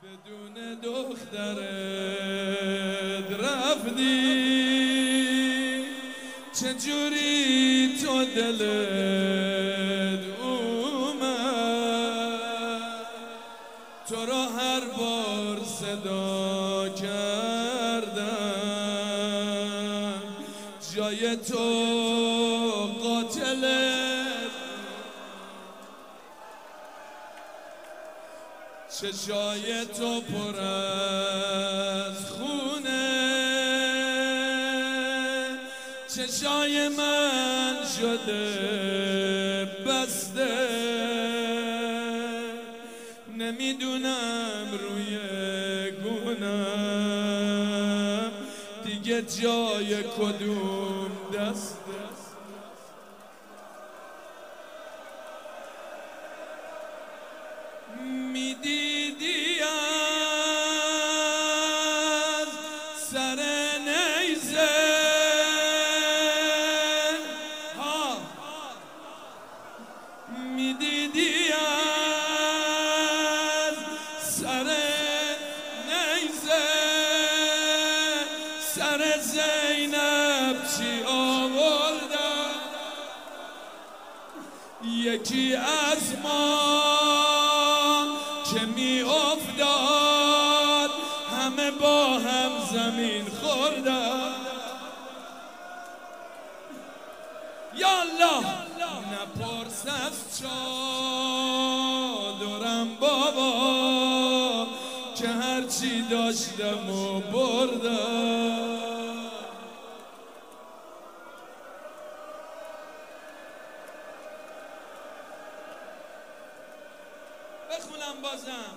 بدون دخترت رفتی، چجوری تو دلت اومد؟ تو را هر بار صدا کردم، جای تو قاتلت. چشای تو پر از خونه، چشای من شده بسته. نمیدونم روی گونم دیگه جای کدوم دسته. میدیدی از سر نیزه ها، میدیدی از سر نیزه سر زینب چی آوردن. یکی از ما که می افتاد همه با هم زمین خوردن. یالله نپرس از چادرم بابا، که هرچی داشتم و بردم. بخونم بازم.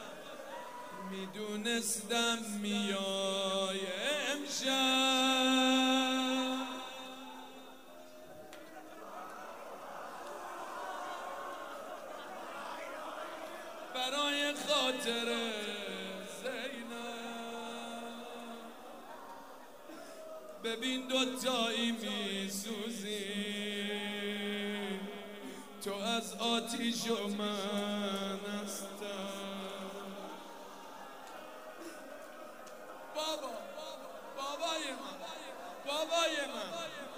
میدونستم میای امشب، برای خاطر زینب. ببین دوتایی میسوزیم، تو از آتیش و من هستم. بابای من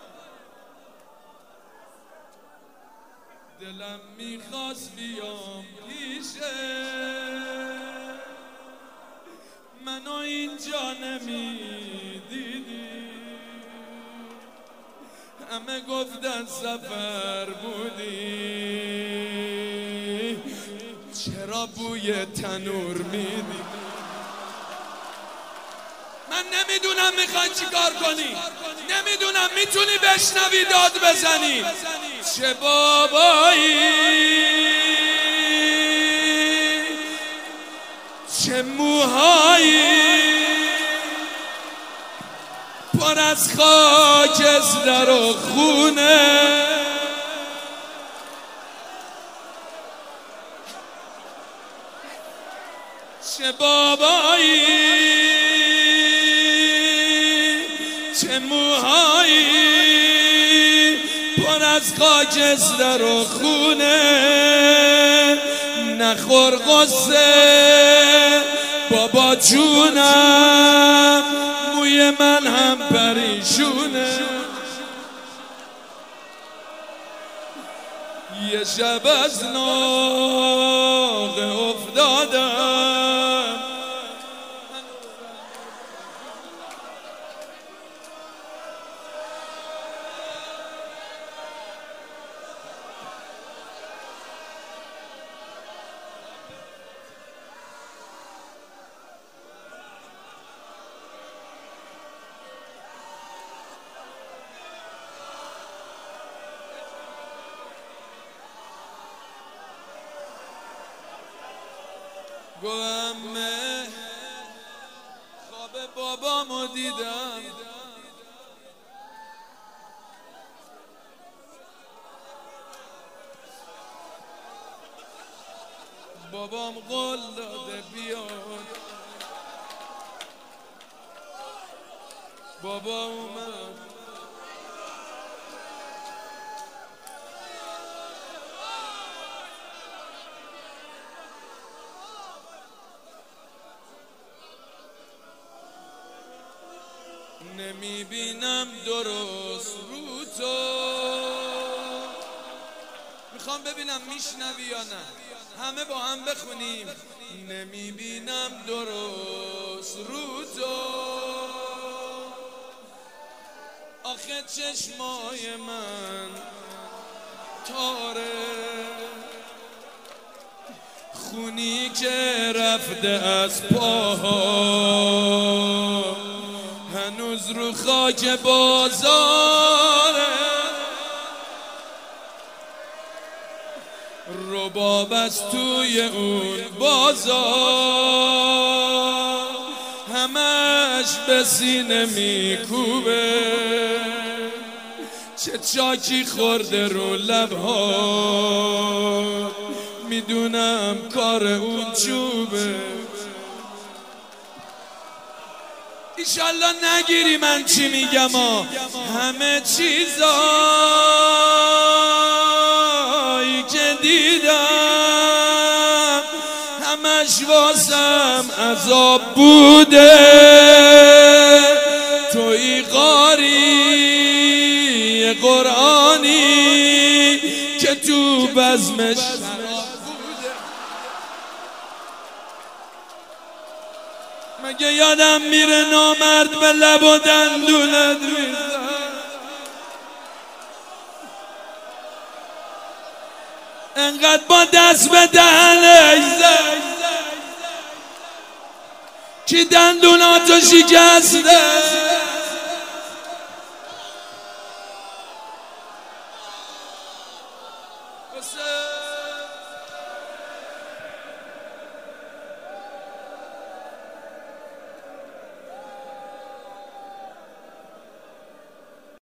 دلم میخواست بیام پیشه، منو اینجا نمیدیدی. همه گفتن سفر بودی، چرا بوی تنور میدی؟ من نمیدونم میخوای چی کار کنی، نمیدونم میتونی بشنوی داد بزنی. چه بابایی، چه موهایی، پر از خاکستر و خونه. چه بابایی، چه موهایی، پر از خاکستر و خونه. نخور قصه بابا جونم، موی من هم پریشونه. یه شب از ناقه افتادم، گوامه خواب بابامو دیدم، بابام قول داده بیاد. بابا اومد نمیبینم درست رو تو. میخوام ببینم میشنوی یا نه، همه با هم بخونیم. نمیبینم درست رو تو، آخه چشمای من تاره، خونی که رفته از پاها هنوز رو خاک بازاره. رباب از توی اون بازار همش به سینه میکوبه، چه چاکی خورده رو لبها، میدونم کار اون چوبه. ایشالله نگیری من چی میگم همه چیزایی که دیدم همش واسم عذاب بوده. توی قاری قرآنی که تو بزمش مگه یادم میره نامرد به لب و دندونت میزن. انقدر با دست به دهنش زد کی دندوناتو شکسته.